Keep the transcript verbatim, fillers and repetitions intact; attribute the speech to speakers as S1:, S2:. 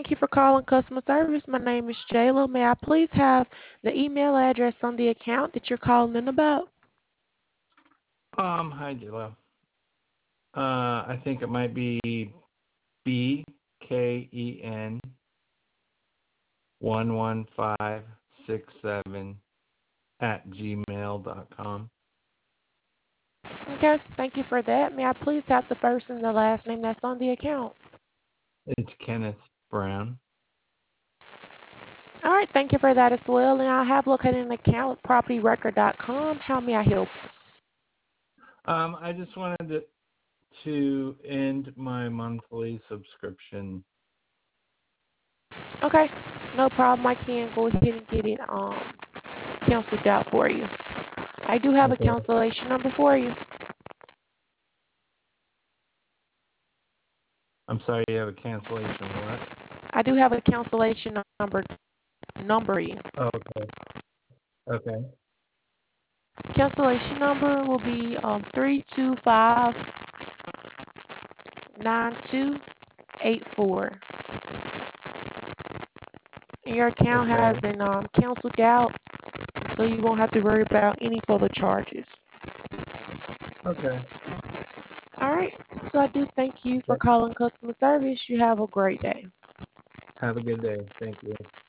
S1: Thank you for calling customer service. My name is Jayla. May I please have the email address on the account that you're calling in about?
S2: Um, hi, Jilo. Uh, I think it might be B K E N one one five six seven at gmail dot com.
S1: Okay, thank you for that. May I please have the first and the last name that's on the account?
S2: It's Kenneth Brown.
S1: All right, thank you for that as well. And I have located an account with property record dot com. How may I help?
S2: Um, I just wanted to, to end my monthly subscription.
S1: Okay, no problem. I can go ahead and get it um canceled out for you. I do have a
S2: Okay.
S1: cancellation number for you.
S2: I'm sorry, you have a cancellation. What?
S1: I do have a cancellation number number you.
S2: Oh, okay. Okay.
S1: Cancellation number will be um three two five nine two eight four. Your account has
S2: Okay.
S1: been um canceled out, so you won't have to worry about any further charges.
S2: Okay.
S1: All right. So I do thank you for
S2: Okay.
S1: calling customer service. You have a great day.
S2: Have a good day. Thank you.